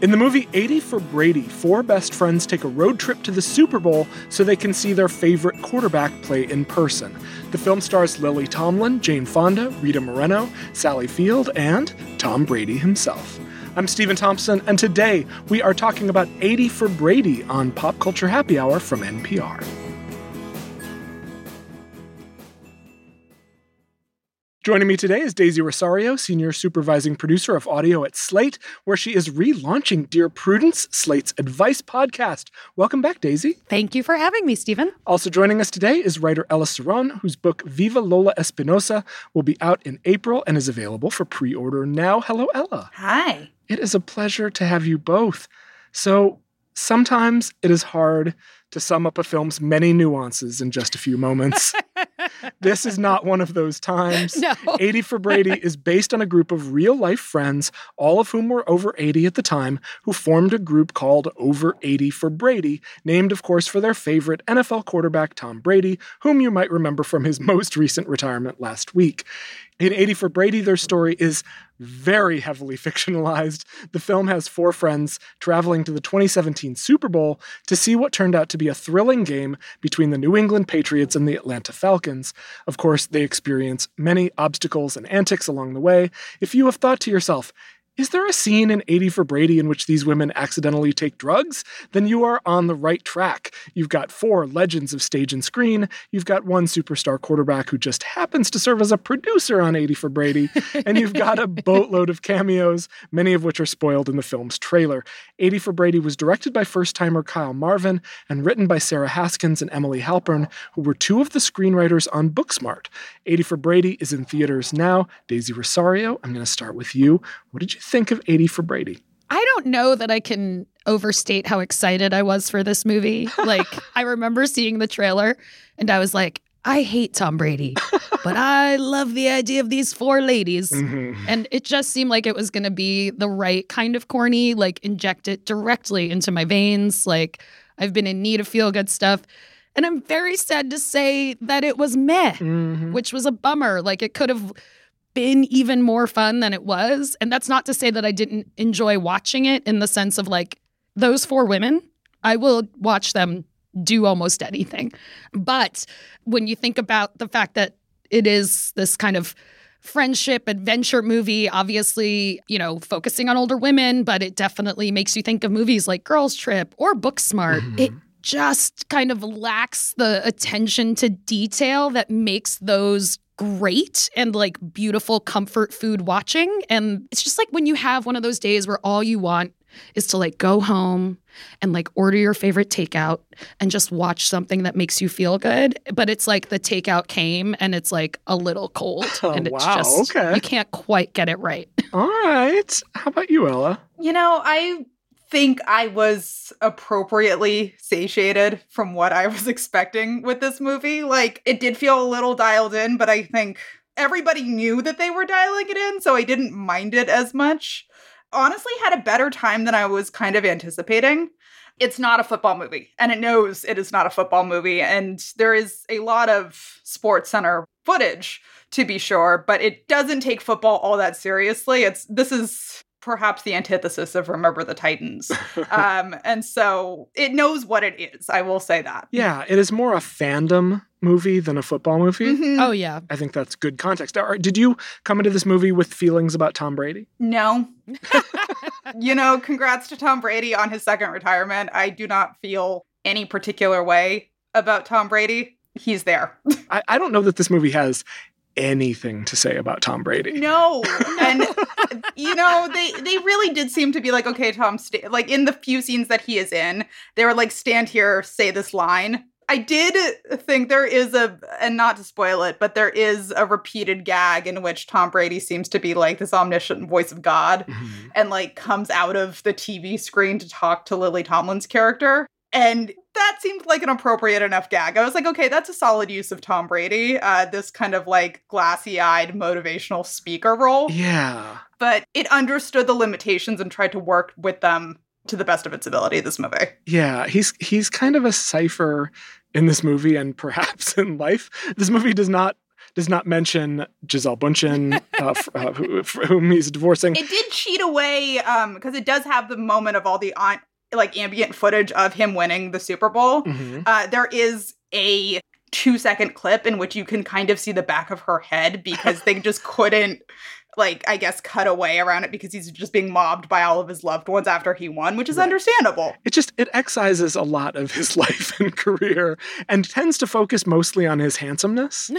In the movie 80 for Brady, four best friends take a road trip to the Super Bowl so they can see their favorite quarterback play in person. The film stars Lily Tomlin, Jane Fonda, Rita Moreno, Sally Field, and Tom Brady himself. I'm Stephen Thompson, and today we are talking about 80 for Brady on Pop Culture Happy Hour from NPR. Joining me today is Daisy Rosario, Senior Supervising Producer of Audio at Slate, where she is relaunching Dear Prudence, Slate's advice podcast. Welcome back, Daisy. Thank you for having me, Stephen. Also joining us today is writer Ella Cerrone, whose book Viva Lola Espinosa will be out in April and is available for pre-order now. Hello, Ella. Hi. It is a pleasure to have you both. So sometimes it is hard to sum up a film's many nuances in just a few moments. This is not one of those times. No. 80 for Brady is based on a group of real-life friends, all of whom were over 80 at the time, who formed a group called Over 80 for Brady, named, of course, for their favorite NFL quarterback, Tom Brady, whom you might remember from his most recent retirement last week. In 80 for Brady, their story is very heavily fictionalized. The film has four friends traveling to the 2017 Super Bowl to see what turned out to be a thrilling game between the New England Patriots and the Atlanta Falcons. Of course, they experience many obstacles and antics along the way. If you have thought to yourself, is there a scene in 80 for Brady in which these women accidentally take drugs? Then you are on the right track. You've got four legends of stage and screen. You've got one superstar quarterback who just happens to serve as a producer on 80 for Brady. And you've got a boatload of cameos, many of which are spoiled in the film's trailer. 80 for Brady was directed by first-timer Kyle Marvin and written by Sarah Haskins and Emily Halpern, who were two of the screenwriters on Booksmart. 80 for Brady is in theaters now. Daisy Rosario, I'm going to start with you. What did you think of 80 for Brady? I don't know that I can overstate how excited I was for this movie. I remember seeing the trailer and I was like, I hate Tom Brady, but I love the idea of these four ladies. Mm-hmm. And it just seemed like it was going to be the right kind of corny, inject it directly into my veins. I've been in need of feel-good stuff. And I'm very sad to say that it was meh, which was a bummer. It could have been even more fun than it was. And that's not to say that I didn't enjoy watching it in the sense of those four women, I will watch them do almost anything. But when you think about the fact that it is this kind of friendship adventure movie, obviously, focusing on older women, but it definitely makes you think of movies like Girls Trip or Booksmart. Mm-hmm. It just kind of lacks the attention to detail that makes those great and beautiful comfort food watching. And it's just when you have one of those days where all you want is to go home and order your favorite takeout and just watch something that makes you feel good. But it's the takeout came and it's a little cold and it's just, you can't quite get it right. All right. How about you, Ella? I think I was appropriately satiated from what I was expecting with this movie. It did feel a little dialed in, but I think everybody knew that they were dialing it in, so I didn't mind it as much. Honestly, had a better time than I was kind of anticipating. It's not a football movie, and it knows it is not a football movie, and there is a lot of SportsCenter footage, to be sure, but it doesn't take football all that seriously. This is perhaps the antithesis of Remember the Titans. And so it knows what it is. I will say that. Yeah, it is more a fandom movie than a football movie. Mm-hmm. Oh, yeah. I think that's good context. Did you come into this movie with feelings about Tom Brady? No. Congrats to Tom Brady on his second retirement. I do not feel any particular way about Tom Brady. He's there. I don't know that this movie has anything to say about Tom Brady. No. And, they really did seem to be okay, Tom, in the few scenes that he is in, they were stand here, say this line. I did think there is and not to spoil it, but there is a repeated gag in which Tom Brady seems to be this omniscient voice of God and comes out of the TV screen to talk to Lily Tomlin's character. And that seemed like an appropriate enough gag. I was okay, that's a solid use of Tom Brady, this kind of glassy-eyed motivational speaker role. Yeah. But it understood the limitations and tried to work with them to the best of its ability, this movie. Yeah, he's kind of a cipher in this movie and perhaps in life. This movie does not does not mention Gisele Bündchen, whom he's divorcing. It did cheat away because it does have the moment of all the ambient footage of him winning the Super Bowl. Mm-hmm. There is a 2-second clip in which you can kind of see the back of her head because they just couldn't, I guess, cut away around it because he's just being mobbed by all of his loved ones after he won, which is understandable. It excises a lot of his life and career and tends to focus mostly on his handsomeness.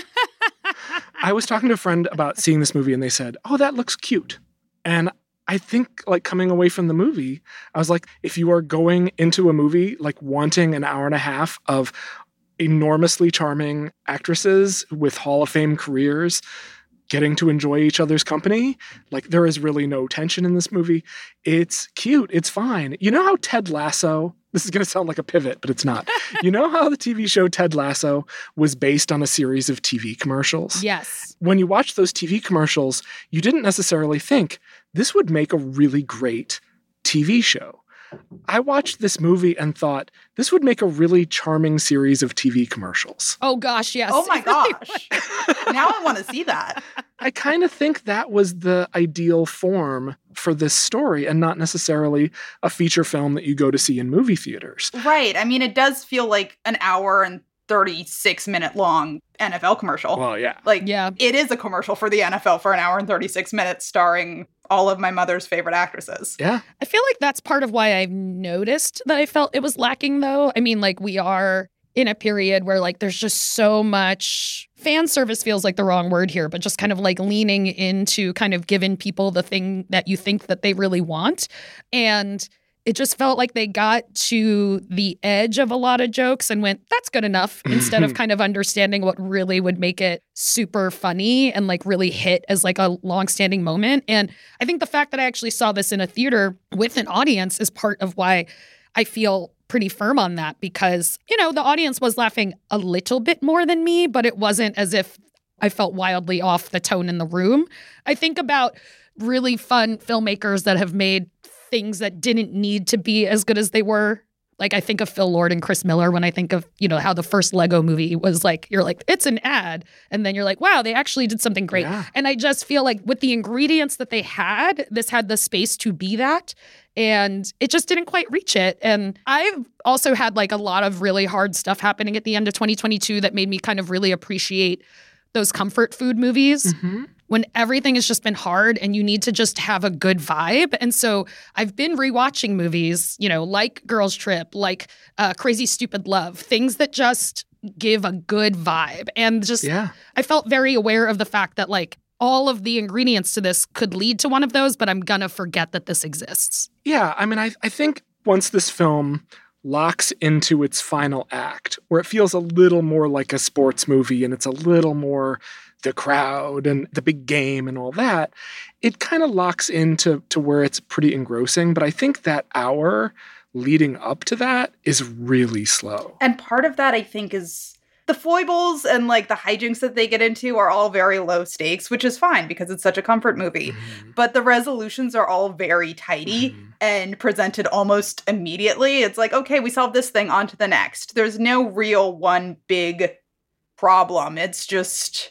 I was talking to a friend about seeing this movie and they said, "Oh, that looks cute." And I think, coming away from the movie, I was like, if you are going into a movie, wanting an hour and a half of enormously charming actresses with Hall of Fame careers getting to enjoy each other's company, there is really no tension in this movie. It's cute. It's fine. You know how Ted Lasso, this is going to sound like a pivot, but it's not. You know how the TV show Ted Lasso was based on a series of TV commercials? Yes. When you watch those TV commercials, you didn't necessarily think this would make a really great TV show. I watched this movie and thought this would make a really charming series of TV commercials. Oh gosh, yes. Oh my gosh. Now I want to see that. I kind of think that was the ideal form for this story and not necessarily a feature film that you go to see in movie theaters. Right. I mean, it does feel like an hour and 36-minute long NFL commercial. Well, yeah. It is a commercial for the NFL for an hour and 36 minutes starring all of my mother's favorite actresses. Yeah. I feel like that's part of why I've noticed that I felt it was lacking, though. I mean, we are in a period where, there's just so much fan service feels like the wrong word here, but just kind of leaning into kind of giving people the thing that you think that they really want. And it just felt like they got to the edge of a lot of jokes and went, that's good enough, instead of kind of understanding what really would make it super funny and really hit as a longstanding moment. And I think the fact that I actually saw this in a theater with an audience is part of why I feel pretty firm on that, because, the audience was laughing a little bit more than me, but it wasn't as if I felt wildly off the tone in the room. I think about really fun filmmakers that have made things that didn't need to be as good as they were. I think of Phil Lord and Chris Miller when I think of, how the first Lego movie was you're it's an ad. And then you're wow, they actually did something great. Yeah. And I just feel with the ingredients that they had, this had the space to be that. And it just didn't quite reach it. And I've also had a lot of really hard stuff happening at the end of 2022 that made me kind of really appreciate those comfort food movies. Mm-hmm. When everything has just been hard and you need to just have a good vibe. And so I've been rewatching movies, like Girls Trip, Crazy Stupid Love, things that just give a good vibe. And I felt very aware of the fact that all of the ingredients to this could lead to one of those, but I'm going to forget that this exists. Yeah, I mean, I think once this film locks into its final act, where it feels a little more like a sports movie and it's a little more the crowd and the big game and all that, it kind of locks into where it's pretty engrossing. But I think that hour leading up to that is really slow. And part of that, I think, is the foibles and the hijinks that they get into are all very low stakes, which is fine because it's such a comfort movie. Mm-hmm. But the resolutions are all very tidy and presented almost immediately. It's okay, we solved this thing, on to the next. There's no real one big problem. It's just,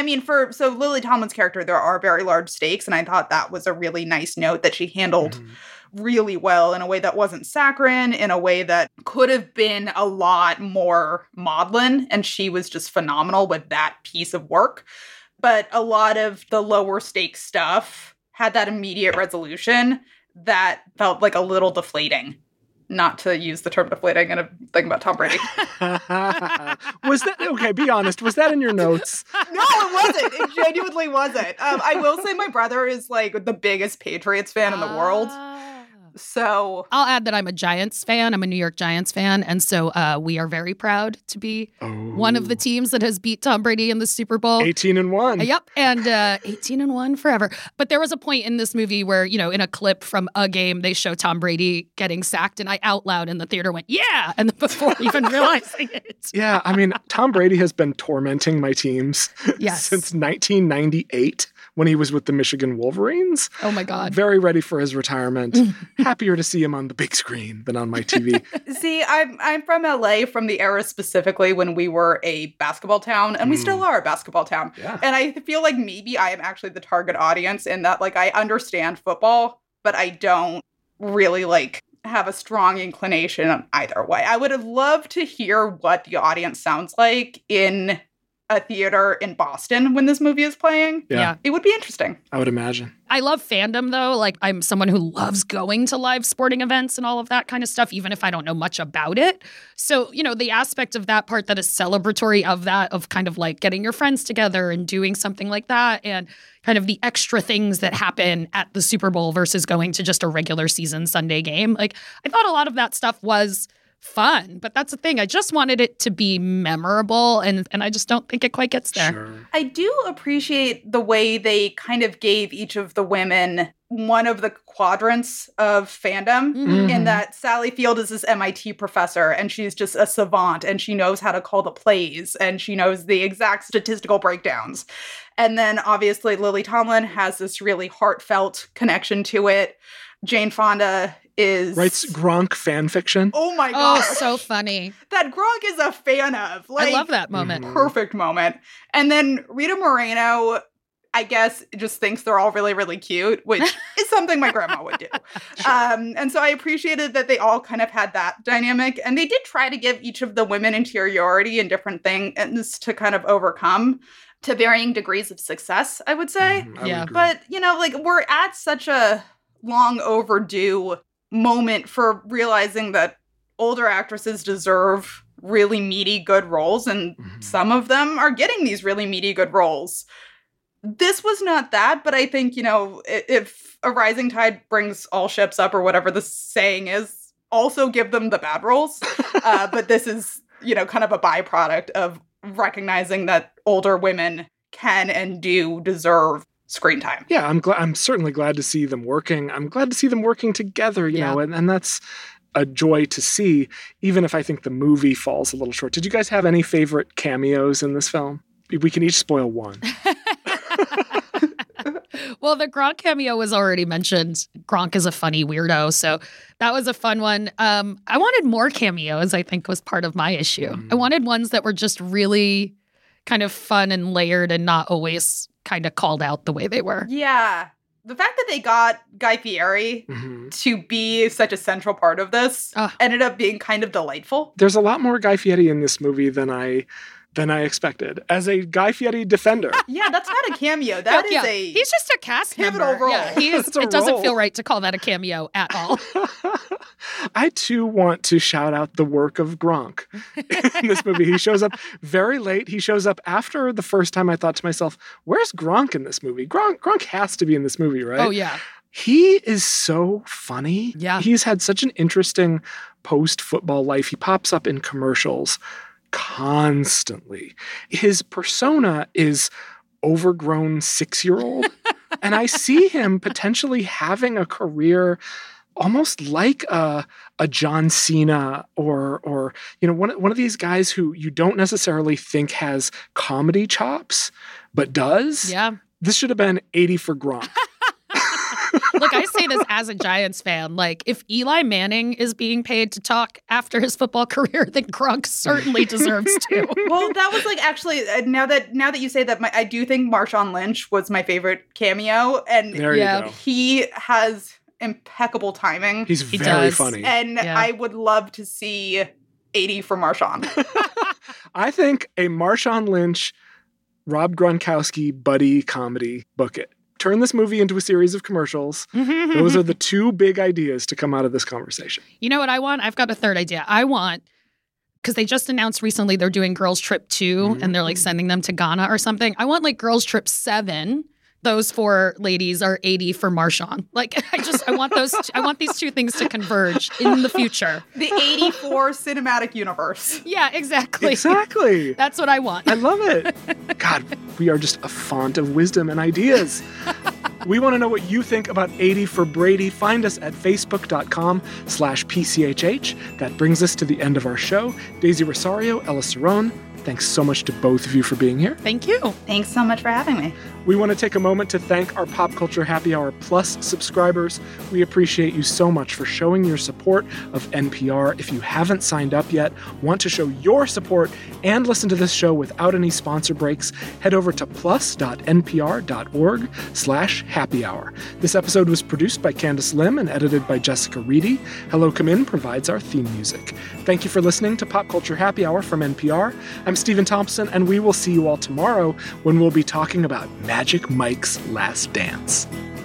so Lily Tomlin's character, there are very large stakes, and I thought that was a really nice note that she handled really well in a way that wasn't saccharine, in a way that could have been a lot more maudlin, and she was just phenomenal with that piece of work. But a lot of the lower stakes stuff had that immediate resolution that felt a little deflating. Not to use the term deflating in a thing about Tom Brady. Was that, okay, be honest, was that in your notes? No, it wasn't. It genuinely wasn't. I will say my brother is the biggest Patriots fan in the world. So I'll add that I'm a Giants fan. I'm a New York Giants fan. And so we are very proud to be one of the teams that has beat Tom Brady in the Super Bowl. 18-1. Yep. And 18-1 forever. But there was a point in this movie where, in a clip from a game, they show Tom Brady getting sacked. And I out loud in the theater went, yeah. And before even realizing it. Yeah. I mean, Tom Brady has been tormenting my teams since 1998. When he was with the Michigan Wolverines. Oh, my God. Very ready for his retirement. happier to see him on the big screen than on my TV. See, I'm from LA, from the era specifically when we were a basketball town, and we still are a basketball town. Yeah. And I feel like maybe I am actually the target audience in that, like, I understand football, but I don't really, like, have a strong inclination either way. I would have loved to hear what the audience sounds like in a theater in Boston when this movie is playing. Yeah. It would be interesting. I would imagine. I love fandom, though. Like, I'm someone who loves going to live sporting events and all of that kind of stuff, even if I don't know much about it. So, you know, the aspect of that part that is celebratory of that, of kind of like getting your friends together and doing something like that, and kind of the extra things that happen at the Super Bowl versus going to just a regular season Sunday game. Like, I thought a lot of that stuff was fun, but that's the thing. I just wanted it to be memorable, and I just don't think it quite gets there. Sure. I do appreciate the way they kind of gave each of the women one of the quadrants of fandom, Mhm. in that Sally Field is this MIT professor, and she's just a savant, and she knows how to call the plays, and she knows the exact statistical breakdowns. And then obviously Lily Tomlin has this really heartfelt connection to it. Jane Fonda Writes Gronk fan fiction. Oh my Oh, god. so funny. That Gronk is a fan of. Like, I love that moment. Mhm. perfect moment. And then Rita Moreno, I guess, just thinks they're all really, really cute, which is something my grandma would do. And so I appreciated that they all kind of had that dynamic. And they did try to give each of the women interiority and different things to kind of overcome, to varying degrees of success, I would say. I would Yeah. agree. But, you know, like, we're at such a long overdue moment for realizing that older actresses deserve really meaty, good roles, and Mhm. some of them are getting these really meaty, good roles. This was not that, but I think, you know, if a rising tide brings all ships up, or whatever the saying is, also give them the bad roles. But this is, you know, kind of a byproduct of recognizing that older women can and do deserve screen time. Yeah, I'm certainly glad to see them working. I'm glad to see them working together, you Yeah. know, and that's a joy to see, even if I think the movie falls a little short. Did you guys have any favorite cameos in this film? We can each spoil one. Well, the Gronk cameo was already mentioned. Gronk is a funny weirdo, so that was a fun one. I wanted more cameos, I think, was part of my issue. I wanted ones that were just really kind of fun and layered and not always kind of called out the way they were. Yeah. The fact that they got Guy Fieri Mhm. to be such a central part of this Ugh. ended up being kind of delightful. There's a lot more Guy Fieri in this movie than I expected. As a Guy Fieri defender, Yeah, that's not a cameo. That is Yeah, a he's just a cast pivotal member. role. Yeah, he is. That's a It doesn't role. feel right to call that a cameo at all. I too want to shout out the work of Gronk in this movie. He shows up very late. He shows up after the first time. I thought to myself, where's Gronk in this movie? Gronk has to be in this movie, right? Oh yeah, He is so funny. Yeah. He's had such an interesting post-football life. He pops up in commercials constantly. His persona is overgrown 6-year-old. And I see him potentially having a career almost like a John Cena or you know, one of these guys who you don't necessarily think has comedy chops, but does. yeah. This should have been 80 for Gronk. Look, I say this as a Giants fan. Like, if Eli Manning is being paid to talk after his football career, then Gronk certainly deserves to. Well, that was like actually now that you say that, I do think Marshawn Lynch was my favorite cameo, and There Yeah. you go. he has impeccable timing. He's He very does. funny. And Yeah. I would love to see 80 for Marshawn. I think a Marshawn Lynch, Rob Gronkowski buddy comedy, book it. Turn this movie into a series of commercials. Those are the two big ideas to come out of this conversation. You know what I want? I've got a third idea. I want, because they just announced recently they're doing Girls Trip 2 and they're like sending them to Ghana or something. I want like Girls Trip 7. Those 4 ladies are 80 for Marshawn. Like, I want these two things to converge in the future. The 84 cinematic universe. Yeah, exactly. Exactly. That's what I want. I love it. God, we are just a font of wisdom and ideas. We want to know what you think about 80 for Brady. Find us at facebook.com/PCHH. That brings us to the end of our show. Daisy Rosario, Ella Cerrone, thanks so much to both of you for being here. Thank you. Thanks so much for having me. We want to take a moment to thank our Pop Culture Happy Hour Plus subscribers. We appreciate you so much for showing your support of NPR. If you haven't signed up yet, want to show your support and listen to this show without any sponsor breaks, head over to plus.npr.org/happy hour. This episode was produced by Candace Lim and edited by Jessica Reedy. Hello Come In provides our theme music. Thank you for listening to Pop Culture Happy Hour from NPR. I'm Stephen Thompson, and we will see you all tomorrow when we'll be talking about Magic Mike's Last Dance.